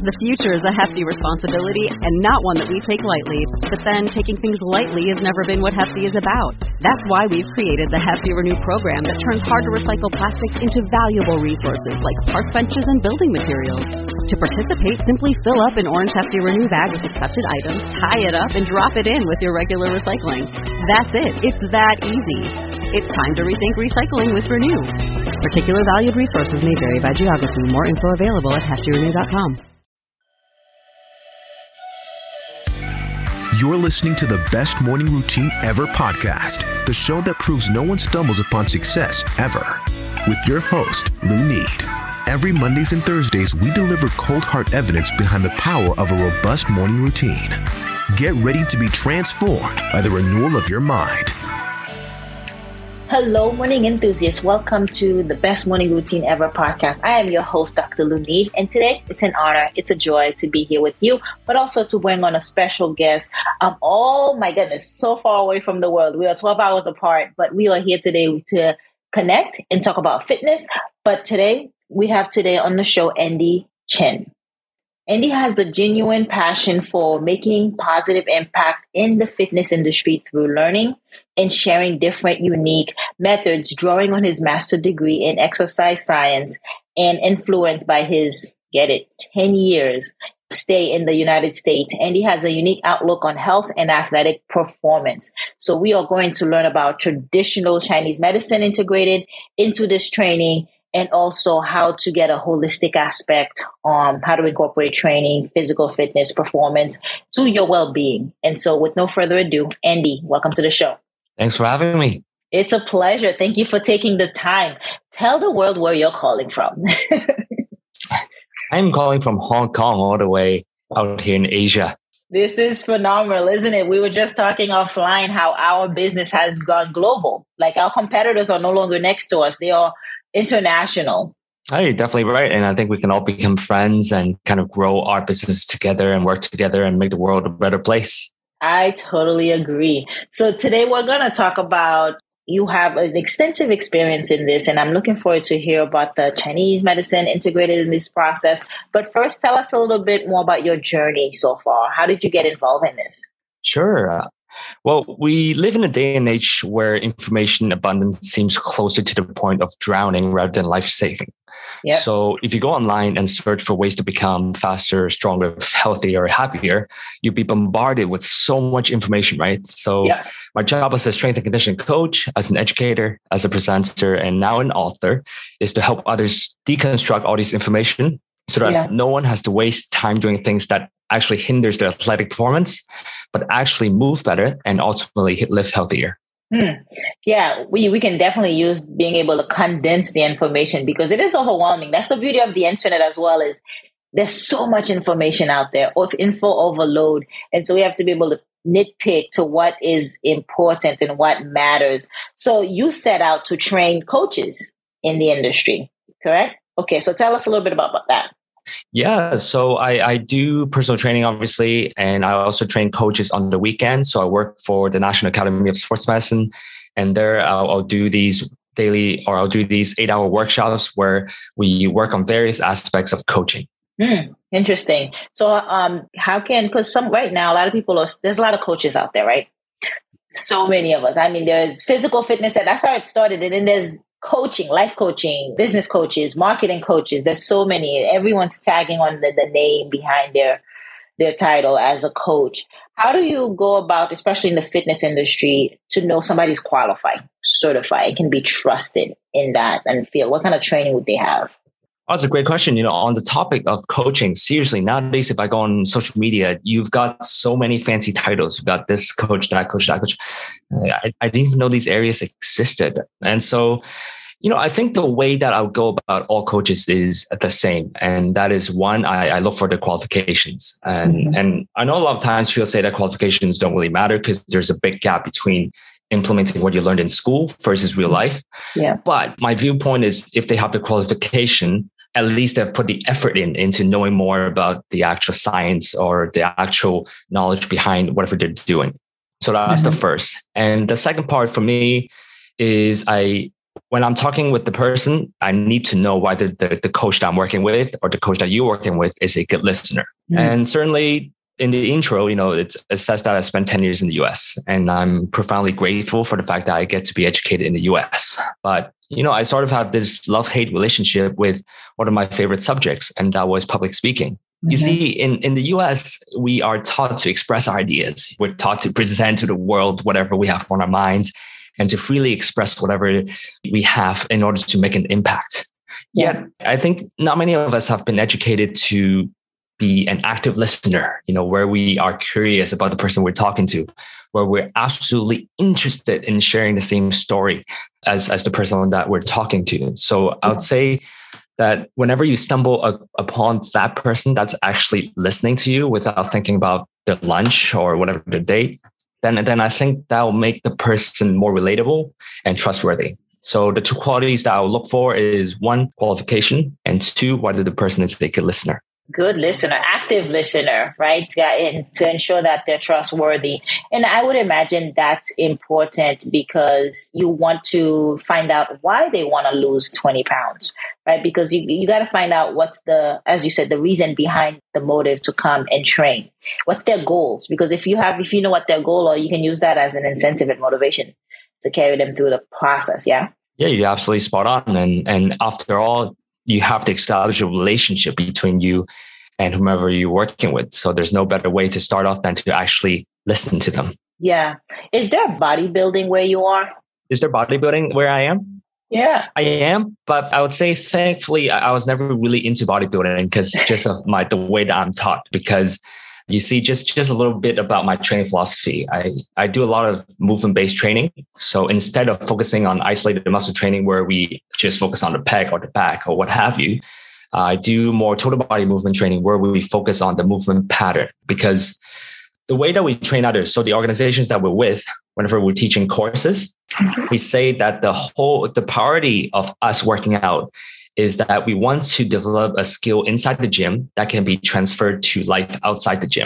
The future is a hefty responsibility and not one that we take lightly. But then taking things lightly has never been what Hefty is about. That's why we've created the Hefty Renew program that turns hard-to-recycle plastics into valuable resources like park benches and building materials. To participate, simply fill up an orange Hefty Renew bag with accepted items, tie it up, and drop it in with your regular recycling. That's it. It's that easy. It's time to rethink recycling with Renew. Particular valued resources may vary by geography. More info available at heftyrenew.com. You're listening to the Best Morning Routine Ever podcast, the show that proves no one stumbles upon success ever. With your host, Lou Need. Every Mondays and Thursdays, we deliver cold hard evidence behind the power of a robust morning routine. Get ready to be transformed by the renewal of your mind. Hello, morning enthusiasts. Welcome to the Best Morning Routine Ever podcast. I am your host, Dr. Lou Need, and today it's an honor, it's a joy to be here with you, but also to bring on a special guest. Oh my goodness, so far away from the world. We are 12 hours apart, but we are here today to connect and talk about fitness. But today, we have on the show, Andy Chen. Andy has a genuine passion for making positive impact in the fitness industry through learning and sharing different unique methods, drawing on his master's degree in exercise science and influenced by his, 10 years stay in the United States. Andy has a unique outlook on health and athletic performance. So we are going to learn about traditional Chinese medicine integrated into this training, and also how to get a holistic aspect on how to incorporate training, physical fitness, performance to your well-being. And so with no further ado, Andy, welcome to the show. Thanks for having me. It's a pleasure. Thank you for taking the time. Tell the world where you're calling from. I'm calling from Hong Kong all the way out here in Asia. This is phenomenal, isn't it? We were just talking offline how our business has gone global. Like our competitors are no longer next to us. They are international. Oh, you're definitely right. And I think we can all become friends and kind of grow our business together and work together and make the world a better place. I totally agree. So today we're going to talk about, you have an extensive experience in this, and I'm looking forward to hear about the Chinese medicine integrated in this process. But first, tell us a little bit more about your journey so far. How did you get involved in this? Sure. Well, we live in a day and age where information abundance seems closer to the point of drowning rather than life-saving. Yep. So if you go online and search for ways to become faster, stronger, healthier, happier, you'll be bombarded with so much information, right? So My job as a strength and conditioning coach, as an educator, as a presenter, and now an author is to help others deconstruct all this information so that no one has to waste time doing things that actually hinders their athletic performance, but actually move better and ultimately live healthier. Yeah, we can definitely use being able to condense the information because it is overwhelming. That's the beauty of the internet as well, is there's so much information out there, of info overload. And so we have to be able to nitpick to what is important and what matters. So you set out to train coaches in the industry, correct? Okay, so tell us a little bit about that. Yeah, so I do personal training, obviously, and I also train coaches on the weekend. So I work for the National Academy of Sports Medicine, and there I'll do these daily, or I'll do these 8-hour workshops where we work on various aspects of coaching. Interesting. So because right now, a lot of people there's a lot of coaches out there, right? So many of us. I mean, there's physical fitness, that's how it started. And then there's coaching, life coaching, business coaches, marketing coaches. There's so many. Everyone's tagging on the name behind their title as a coach. How do you go about, especially in the fitness industry, to know somebody's qualified, certified, and can be trusted in that and field? What kind of training would they have? Oh, that's a great question. On the topic of coaching, seriously, nowadays, if I go on social media, you've got so many fancy titles. You've got this coach, that coach, that coach. I didn't even know these areas existed. And so, I think the way that I'll go about all coaches is the same. And that is one, I look for the qualifications. And I know a lot of times people say that qualifications don't really matter because there's a big gap between implementing what you learned in school versus real life. Yeah. But my viewpoint is if they have the qualification, at least they've put the effort into knowing more about the actual science or the actual knowledge behind whatever they're doing. So that's the first. And the second part for me is I when I'm talking with the person, I need to know whether the coach that I'm working with or the coach that you're working with is a good listener. And certainly in the intro, it says that I spent 10 years in the US, and I'm profoundly grateful for the fact that I get to be educated in the US. But, I sort of have this love-hate relationship with one of my favorite subjects, and that was public speaking. You see, in the US, we are taught to express our ideas. We're taught to present to the world whatever we have on our minds and to freely express whatever we have in order to make an impact. Yet, I think not many of us have been educated to be an active listener, where we are curious about the person we're talking to, where we're absolutely interested in sharing the same story as the person that we're talking to. So I would say that whenever you stumble upon that person that's actually listening to you without thinking about their lunch or whatever their date, then I think that will make the person more relatable and trustworthy. So the two qualities that I'll look for is 1, qualification, and 2, whether the person is a good listener. Good listener, active listener, right? To ensure that they're trustworthy. And I would imagine that's important because you want to find out why they want to lose 20 pounds, right? Because you got to find out what's as you said, the reason behind the motive to come and train. What's their goals? Because if you know what their goal are, you can use that as an incentive and motivation to carry them through the process. Yeah. Yeah, you're absolutely spot on. And after all, you have to establish a relationship between you and whomever you're working with. So there's no better way to start off than to actually listen to them. Yeah. Is there bodybuilding where you are? Is there bodybuilding where I am? Yeah. I am, but I would say thankfully I was never really into bodybuilding because just of the way that I'm taught. Because you see, just a little bit about my training philosophy. I do a lot of movement-based training. So instead of focusing on isolated muscle training where we just focus on the pec or the back or what have you, I do more total body movement training where we focus on the movement pattern. Because the way that we train others, so the organizations that we're with, whenever we're teaching courses, we say that the priority of us working out is that we want to develop a skill inside the gym that can be transferred to life outside the gym.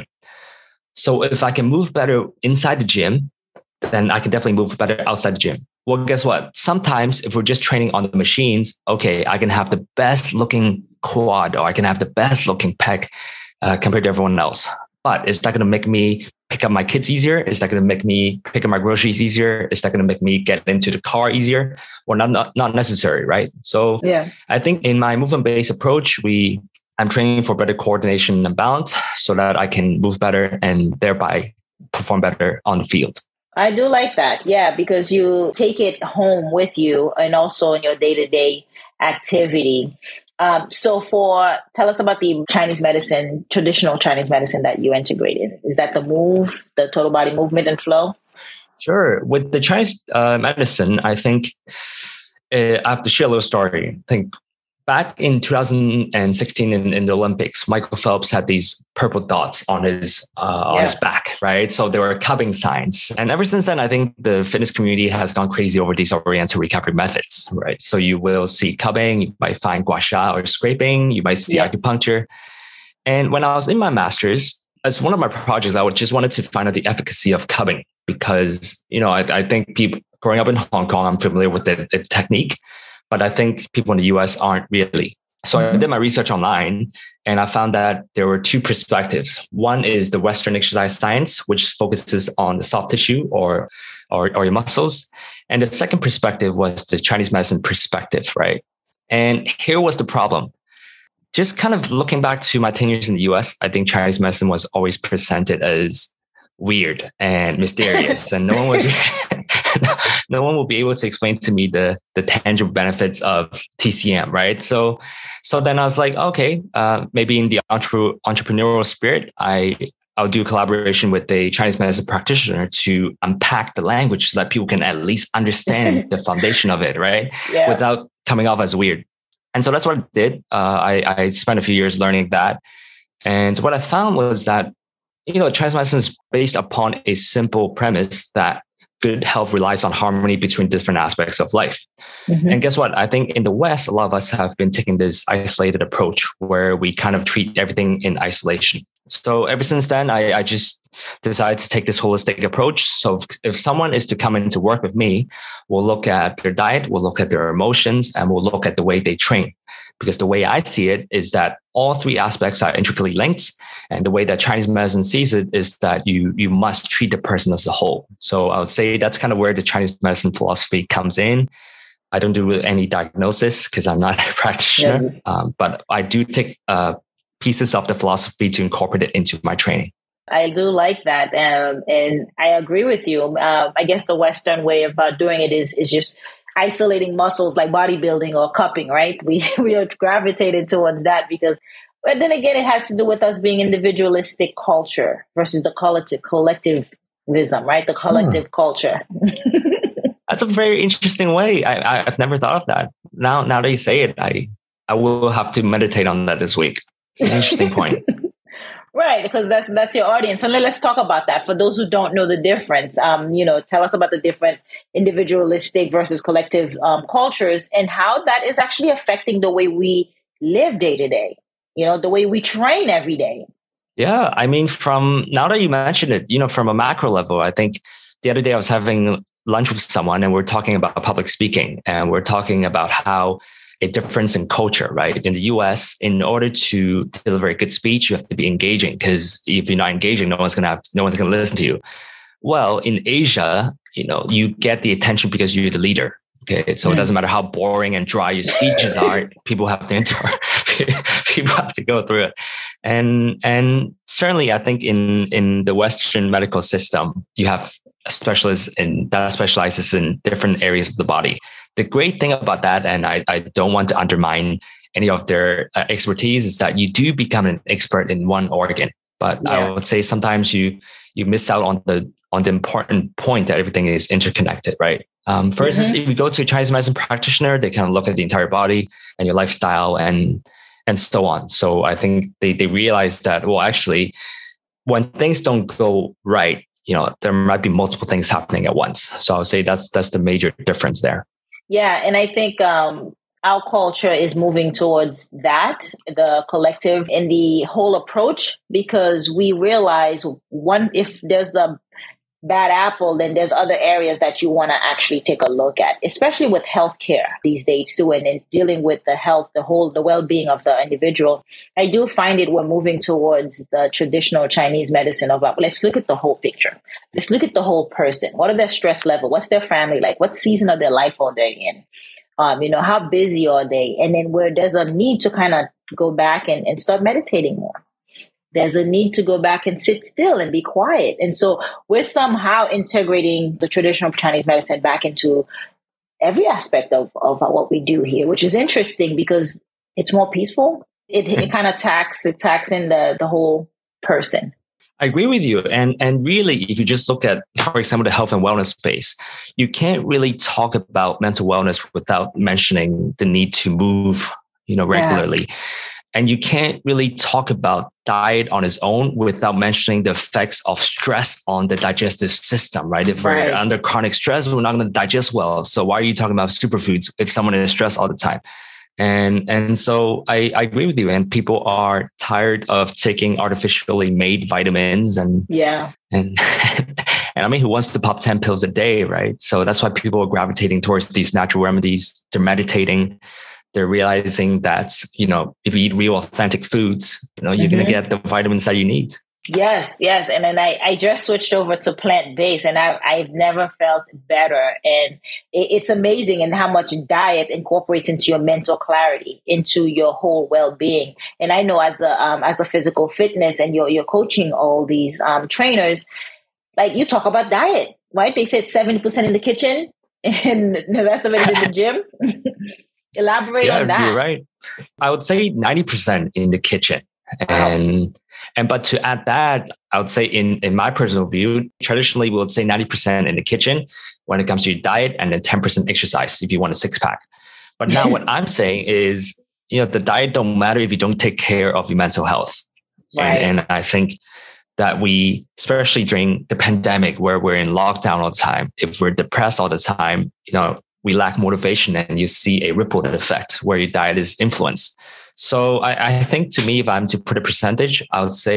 So if I can move better inside the gym, then I can definitely move better outside the gym. Well, guess what? Sometimes if we're just training on the machines, okay, I can have the best looking quad or I can have the best looking pec compared to everyone else. But is that going to make me pick up my kids easier? Is that going to make me pick up my groceries easier? Is that going to make me get into the car easier? Or not necessary, right? So I think in my movement-based approach, I'm training for better coordination and balance so that I can move better and thereby perform better on the field. I do like that. Yeah, because you take it home with you and also in your day-to-day activity. So tell us about the traditional Chinese medicine that you integrated. Is that the total body movement and flow? Sure. With the Chinese medicine, I think I have to share a little story. I think back in 2016 in the Olympics, Michael Phelps had these purple dots on his back, right? So there were cupping signs. And ever since then, I think the fitness community has gone crazy over these oriental recovery methods, right? So you will see cupping, you might find gua sha or scraping, you might see acupuncture. And when I was in my master's, as one of my projects, I just wanted to find out the efficacy of cupping because, I think people growing up in Hong Kong, I'm familiar with the technique. But I think people in the US aren't really. So I did my research online and I found that there were 2 perspectives. One is the Western exercise science, which focuses on the soft tissue or your muscles. And the second perspective was the Chinese medicine perspective, right? And here was the problem. Just kind of looking back to my 10 years in the US, I think Chinese medicine was always presented as weird and mysterious and no one will be able to explain to me the tangible benefits of TCM, right? So then I was like, okay, maybe in the entrepreneurial spirit, I'll do a collaboration with a Chinese medicine practitioner to unpack the language so that people can at least understand the foundation of it, right? Yeah. Without coming off as weird. And so that's what I did. I spent a few years learning that. And what I found was that, Chinese medicine is based upon a simple premise that good health relies on harmony between different aspects of life. Mm-hmm. And guess what? I think in the West, a lot of us have been taking this isolated approach where we kind of treat everything in isolation. So ever since then, I just decided to take this holistic approach. So if someone is to come in to work with me, we'll look at their diet, we'll look at their emotions, and we'll look at the way they train. Because the way I see it is that all three aspects are intricately linked. And the way that Chinese medicine sees it is that you must treat the person as a whole. So I would say that's kind of where the Chinese medicine philosophy comes in. I don't do any diagnosis because I'm not a practitioner, but I do take pieces of the philosophy to incorporate it into my training. I do like that. And I agree with you. I guess the Western way about doing it is just isolating muscles like bodybuilding or cupping, right? We are gravitated towards that because, but then again, it has to do with us being individualistic culture versus the collectivism, right? The collective culture. That's a very interesting way. I've never thought of that. Now that you say it, I will have to meditate on that this week. It's an interesting point. Right, because that's your audience. And let's talk about that. For those who don't know the difference, tell us about the different individualistic versus collective cultures and how that is actually affecting the way we live day to day, the way we train every day. Yeah, I mean, now that you mentioned it, from a macro level, I think the other day I was having lunch with someone and we're talking about public speaking and we're talking about how a difference in culture, right? In the US, in order to deliver a good speech, you have to be engaging because if you're not engaging, no one's going to listen to you. Well, in Asia, you get the attention because you're the leader. Okay. So it doesn't matter how boring and dry your speeches are. People have to go through it. And certainly I think in the Western medical system, you have a specialist that specializes in different areas of the body. The great thing about that, and I don't want to undermine any of their expertise, is that you do become an expert in one organ. But I would say sometimes you miss out on the important point that everything is interconnected, right? For instance, if you go to a Chinese medicine practitioner, they kind of look at the entire body and your lifestyle and so on. So I think they realize that, well, actually, when things don't go right, there might be multiple things happening at once. So I would say that's the major difference there. Yeah. And I think our culture is moving towards that, the collective and the whole approach, because we realize if there's a bad apple, then there's other areas that you want to actually take a look at, especially with healthcare these days too, and in dealing with the health, the well-being of the individual. I do find it we're moving towards the traditional Chinese medicine of let's look at the whole picture. Let's look at the whole person. What are their stress level? What's their family like? What season of their life are they in? How busy are they? And then where there's a need to kind of go back and start meditating more. There's a need to go back and sit still and be quiet. And so we're somehow integrating the traditional Chinese medicine back into every aspect of what we do here, which is interesting because it's more peaceful. It kind of attacks in the whole person. I agree with you. And really, if you just look at, for example, the health and wellness space, you can't really talk about mental wellness without mentioning the need to move, regularly. Yeah. And you can't really talk about diet on its own without mentioning the effects of stress on the digestive system, right? If we're under chronic stress, we're not going to digest well. So why are you talking about superfoods if someone is stressed all the time? And so I agree with you. And people are tired of taking artificially made vitamins and I mean, who wants to pop 10 pills a day, right? So that's why people are gravitating towards these natural remedies. They're meditating. They're realizing that, if you eat real authentic foods, you're going to get the vitamins that you need. Yes. And then I just switched over to plant-based and I've never felt better. And it's amazing and how much diet incorporates into your mental clarity, into your whole well-being. And I know as a physical fitness and you're coaching all these trainers, like you talk about diet, right? They said 70% in the kitchen and the rest of it is in the gym. Elaborate on that. You're right. I would say 90% in the kitchen. But to add that, I would say in my personal view, traditionally we would say 90% in the kitchen when it comes to your diet and then 10% exercise if you want a six pack. But now what I'm saying is, the diet don't matter if you don't take care of your mental health. Right. And I think that we, especially during the pandemic where we're in lockdown all the time, if we're depressed all the time, we lack motivation and you see a ripple effect where your diet is influenced. So I think to me, if I'm to put a percentage, I would say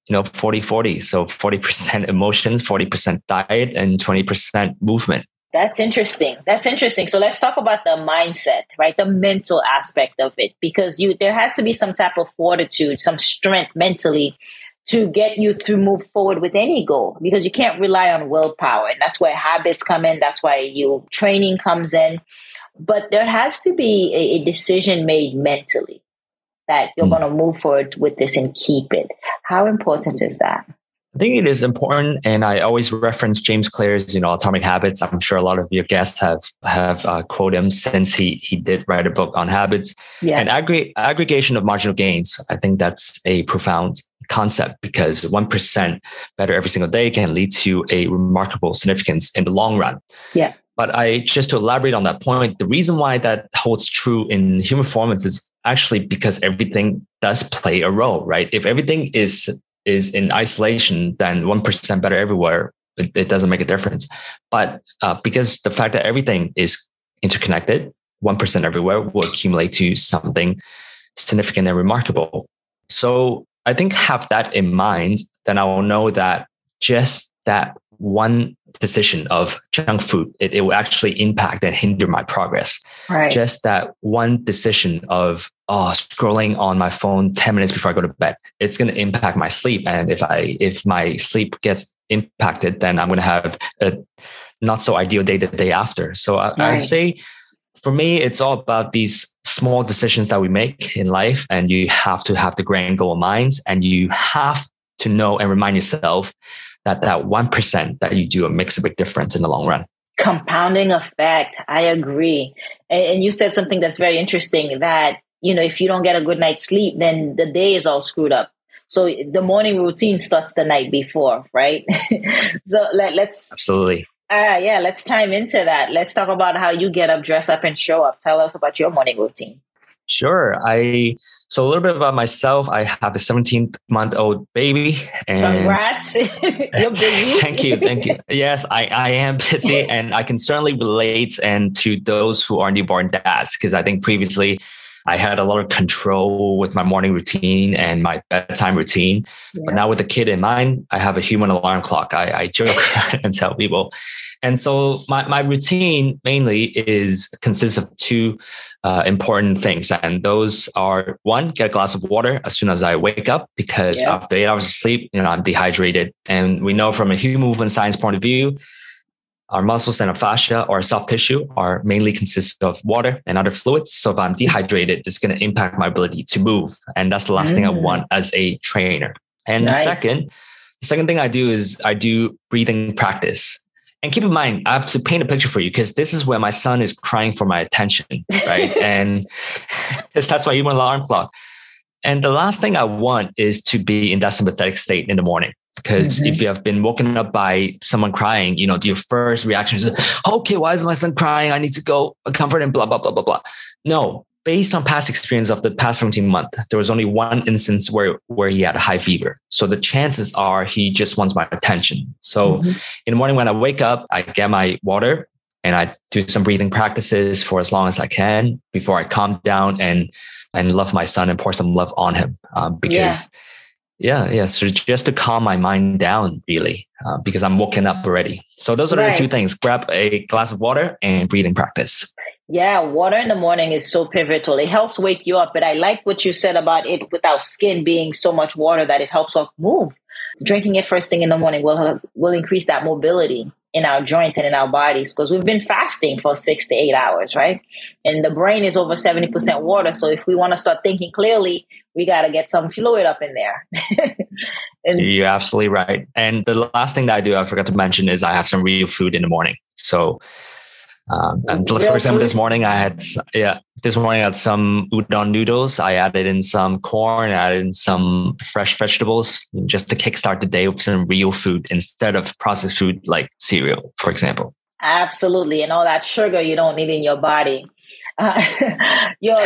40-40. So 40% emotions, 40% diet, and 20% movement. That's interesting. So let's talk about the mindset, right? The mental aspect of it, because there has to be some type of fortitude, some strength mentally to get you to move forward with any goal, because you can't rely on willpower. And that's where habits come in. That's why your training comes in. But there has to be a decision made mentally that you're going to move forward with this and keep it. How important is that? I think it is important, and I always reference James Clear's, Atomic Habits. I'm sure a lot of your guests have quoted him since he did write a book on habits. Yeah. And aggregation of marginal gains. I think that's a profound concept, because 1% better every single day can lead to a remarkable significance in the long run. Yeah. But just to elaborate on that point, the reason why that holds true in human performance is actually because everything does play a role, right? If everything is in isolation, then 1% better everywhere, it doesn't make a difference. But because the fact that everything is interconnected, 1% everywhere will accumulate to something significant and remarkable. So I think have that in mind, then I will know that just that one decision of junk food, it will actually impact and hinder my progress. Right. Just that one decision of scrolling on my phone 10 minutes before I go to bed, it's going to impact my sleep. And if my sleep gets impacted, then I'm going to have a not so ideal day the day after. So I say, for me, it's all about these small decisions that we make in life, and you have to have the grand goal in mind, and you have to know and remind yourself that 1% that you do makes a big difference in the long run. Compounding effect. I agree. And you said something that's very interesting, that, if you don't get a good night's sleep, then the day is all screwed up. So the morning routine starts the night before, right? So let's... Absolutely. Let's chime into that. Let's talk about how you get up, dress up, and show up. Tell us about your morning routine. Sure. So a little bit about myself. I have a 17-month-old baby. And congrats. You're busy. Thank you. Yes, I am busy, and I can certainly relate to those who are newborn dads, because I think previously I had a lot of control with my morning routine and my bedtime routine. Yeah. But now with a kid in mind, I have a human alarm clock. I joke and tell people. And so my routine mainly consists of two important things. And those are, one, get a glass of water as soon as I wake up, because after 8 hours of sleep, I'm dehydrated. And we know from a human movement science point of view, our muscles and our fascia or soft tissue are mainly consist of water and other fluids. So if I'm dehydrated, it's going to impact my ability to move. And that's the last thing I want as a trainer. And the second thing I do is I do breathing practice. And keep in mind, I have to paint a picture for you, because this is where my son is crying for my attention, right? And that's why you want an alarm clock. And the last thing I want is to be in that sympathetic state in the morning. Because if you have been woken up by someone crying, your first reaction is, okay, why is my son crying? I need to go comfort him, blah, blah, blah, blah, blah. No, based on past experience of the past 17 months, there was only one instance where he had a high fever. So the chances are he just wants my attention. So in the morning when I wake up, I get my water and I do some breathing practices for as long as I can before I calm down and love my son and pour some love on him. So just to calm my mind down, really, because I'm woken up already. So those are the two things: grab a glass of water and breathing practice. Yeah, water in the morning is so pivotal. It helps wake you up. But I like what you said about it with our skin being so much water that it helps us move. Drinking it first thing in the morning will increase that mobility in our joint and in our bodies, because we've been fasting for 6 to 8 hours, right? And the brain is over 70% water. So if we want to start thinking clearly, we got to get some fluid up in there. You're absolutely right. And the last thing that I do, I forgot to mention, is I have some real food in the morning. So, for example, this morning I had some udon noodles. I added in some corn, added in some fresh vegetables, just to kickstart the day with some real food instead of processed food like cereal, for example. Absolutely. And all that sugar you don't need in your body. Your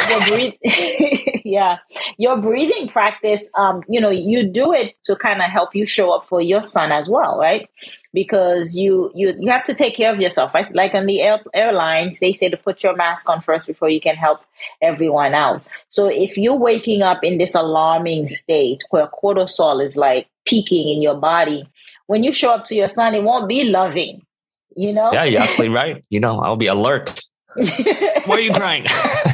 breathing practice, you do it to kind of help you show up for your son as well, right? Because you have to take care of yourself, right? Like on the airlines, they say to put your mask on first before you can help everyone else. So if you're waking up in this alarming state where cortisol is like peaking in your body. When you show up to your son, it won't be loving, you know? Yeah, you're absolutely right. I'll be alert. Why are you crying?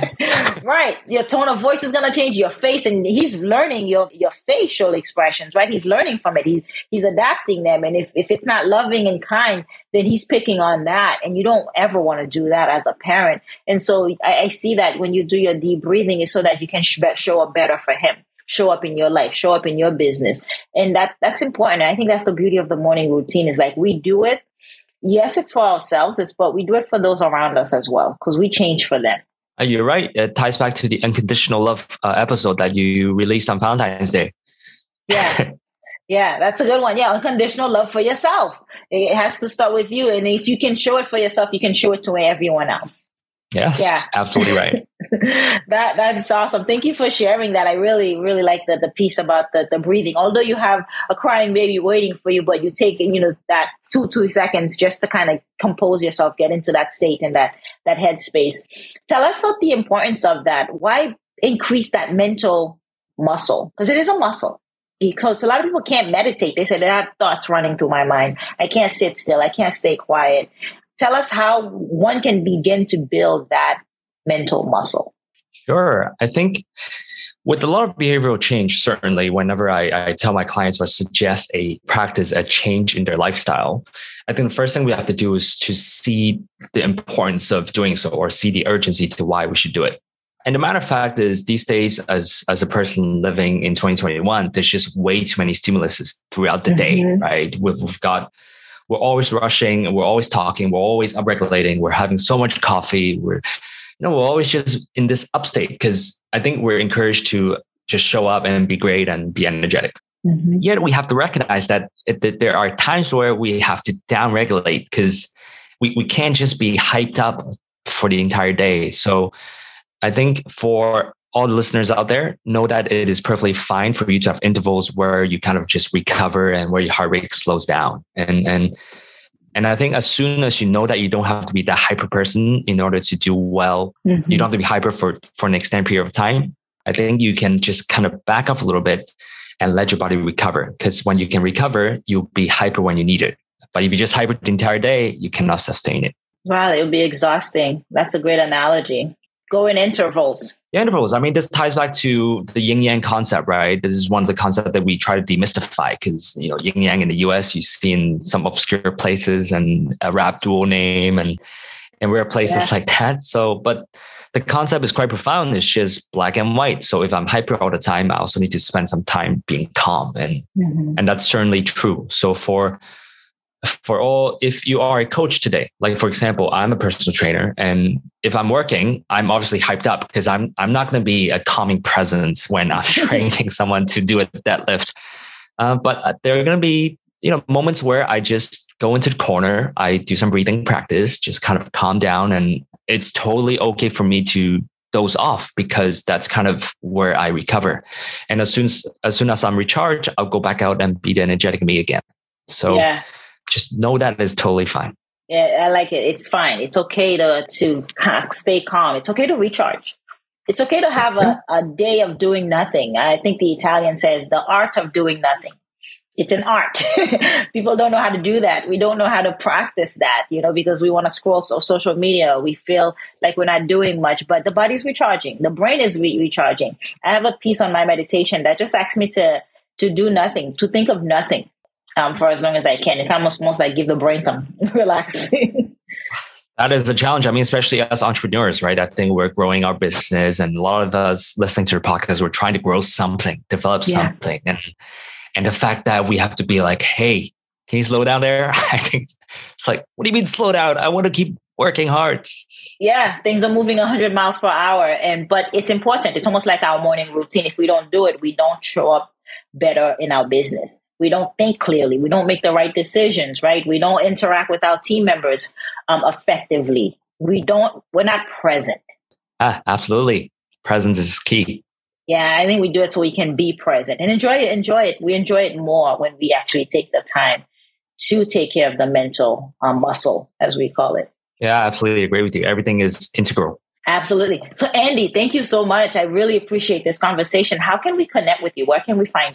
Right. Your tone of voice is going to change, your face, and he's learning your facial expressions, right? He's learning from it. He's adapting them. And if it's not loving and kind, then he's picking on that. And you don't ever want to do that as a parent. And so I see that when you do your deep breathing, is so that you can show up better for him, show up in your life, show up in your business. And that's important. And I think that's the beauty of the morning routine, is like we do it. Yes, it's for ourselves, but we do it for those around us as well, because we change for them. You're right. It ties back to the unconditional love episode that you released on Valentine's Day. Yeah. Yeah, that's a good one. Yeah, unconditional love for yourself. It has to start with you. And if you can show it for yourself, you can show it to everyone else. Yes, yeah. Absolutely right. That's awesome. Thank you for sharing that. I really, really like the piece about the breathing. Although you have a crying baby waiting for you, but you take, that 2 seconds just to kind of compose yourself, get into that state and that headspace. Tell us about the importance of that. Why increase that mental muscle? Because it is a muscle. Because a lot of people can't meditate. They say they have thoughts running through my mind. I can't sit still. I can't stay quiet. Tell us how one can begin to build that mental muscle. Sure. I think with a lot of behavioral change, certainly whenever I tell my clients or suggest a change in their lifestyle, I think the first thing we have to do is to see the importance of doing so, or see the urgency to why we should do it. And the matter of fact is, these days, as a person living in 2021, there's just way too many stimuluses throughout the day, right? We're always rushing, we're always talking, we're always upregulating, we're having so much coffee, we're always just in this upstate, because I think we're encouraged to just show up and be great and be energetic. Yet we have to recognize that there are times where we have to downregulate, because we can't just be hyped up for the entire day. So I think for all the listeners out there, know that it is perfectly fine for you to have intervals where you kind of just recover and where your heart rate slows down. And I think as soon as you know that you don't have to be that hyper person in order to do well, you don't have to be hyper for an extended period of time. I think you can just kind of back off a little bit and let your body recover. Because when you can recover, you'll be hyper when you need it. But if you just hyper the entire day, you cannot sustain it. Wow, it would be exhausting. That's a great analogy. Go in intervals. Yeah, intervals. I mean, this ties back to the yin yang concept, right? This is one of the concepts that we try to demystify, because yin yang in the US, you see in some obscure places and a rap dual name and rare places like that. So, but the concept is quite profound. It's just black and white. So if I'm hyper all the time, I also need to spend some time being calm, and that's certainly true. So for all, if you are a coach today, like for example, I'm a personal trainer, and if I'm working, I'm obviously hyped up because I'm not going to be a calming presence when I'm training someone to do a deadlift. But there are going to be, moments where I just go into the corner, I do some breathing practice, just kind of calm down, and it's totally okay for me to doze off, because that's kind of where I recover. And as soon as I'm recharged, I'll go back out and be the energetic me again. So just know that is totally fine. Yeah, I like it. It's fine. It's okay to stay calm. It's okay to recharge. It's okay to have a day of doing nothing. I think the Italian says the art of doing nothing. It's an art. People don't know how to do that. We don't know how to practice that, because we want to scroll social media. We feel like we're not doing much, but the body's recharging. The brain is recharging. I have a piece on my meditation that just asks me to do nothing, to think of nothing. For as long as I can. It's almost like give the brain some relax. That is a challenge. I mean, especially as entrepreneurs, right? I think we're growing our business, and a lot of us listening to the podcast, we're trying to grow something, develop something. And the fact that we have to be like, hey, can you slow down there? I think it's like, what do you mean slow down? I want to keep working hard. Yeah, things are moving 100 miles per hour. But it's important. It's almost like our morning routine. If we don't do it, we don't show up better in our business. We don't think clearly. We don't make the right decisions, right? We don't interact with our team members effectively. We're not present. Absolutely. Presence is key. Yeah, I think we do it so we can be present and enjoy it. We enjoy it more when we actually take the time to take care of the mental muscle, as we call it. Yeah, I absolutely agree with you. Everything is integral. Absolutely. So Andy, thank you so much. I really appreciate this conversation. How can we connect with you? Where can we find you?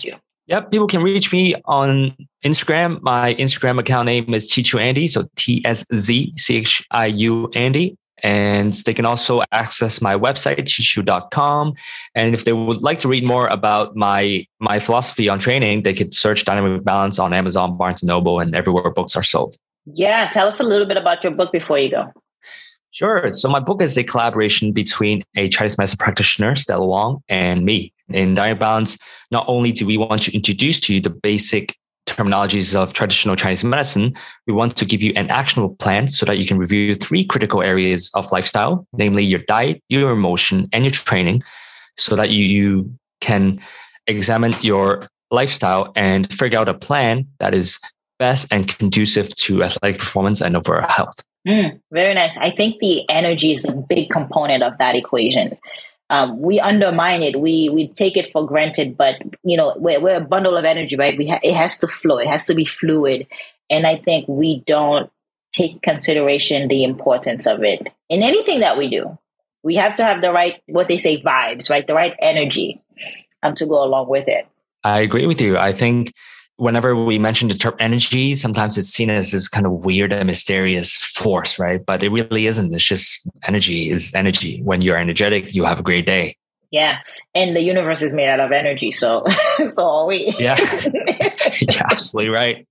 Yep, people can reach me on Instagram. My Instagram account name is Chichu Andy, so TSZCHIU Andy. And they can also access my website, chichu.com. And if they would like to read more about my philosophy on training, they could search Dynamic Balance on Amazon, Barnes & Noble, and everywhere books are sold. Yeah, tell us a little bit about your book before you go. Sure. So my book is a collaboration between a Chinese medicine practitioner, Stella Wong, and me. In Dynamic Balance, not only do we want to introduce to you the basic terminologies of traditional Chinese medicine, we want to give you an actionable plan so that you can review 3 critical areas of lifestyle, namely your diet, your emotion, and your training, so that you can examine your lifestyle and figure out a plan that is best and conducive to athletic performance and overall health. Very nice. I think the energy is a big component of that equation. We undermine it. We take it for granted, but we're a bundle of energy, right? It has to flow. It has to be fluid. And I think we don't take consideration the importance of it in anything that we do. We have to have the right, what they say, vibes, right? The right energy to go along with it. I agree with you. I think whenever we mention the term energy, sometimes it's seen as this kind of weird and mysterious force, right? But it really isn't. It's just energy is energy. When you're energetic, you have a great day. Yeah. And the universe is made out of energy. So are we. Yeah. You're absolutely right.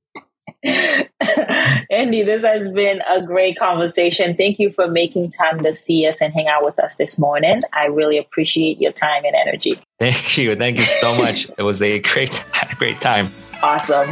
Andy, this has been a great conversation. Thank you for making time to see us and hang out with us this morning. I really appreciate your time and energy. Thank you. Thank you so much. It was a great time. Awesome.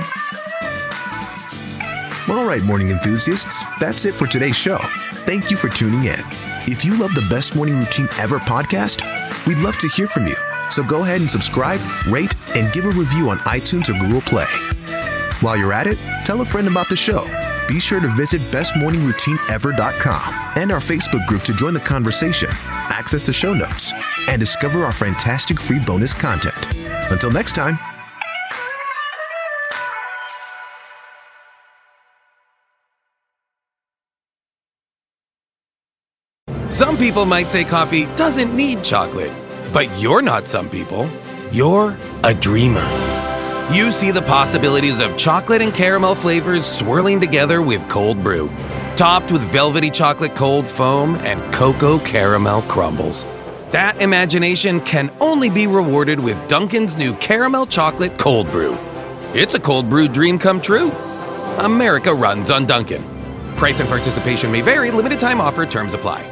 All right, morning enthusiasts, that's it for today's show. Thank you for tuning in. If you love the Best Morning Routine Ever podcast, we'd love to hear from you. So go ahead and subscribe, rate, and give a review on iTunes or Google Play. While you're at it, tell a friend about the show. Be sure to visit bestmorningroutineever.com and our Facebook group to join the conversation, access the show notes, and discover our fantastic free bonus content. Until next time. Some people might say coffee doesn't need chocolate, but you're not some people. You're a dreamer. You see the possibilities of chocolate and caramel flavors swirling together with cold brew, topped with velvety chocolate cold foam and cocoa caramel crumbles. That imagination can only be rewarded with Dunkin's new caramel chocolate cold brew. It's a cold brew dream come true. America runs on Dunkin'. Price and participation may vary. Limited time offer. Terms apply.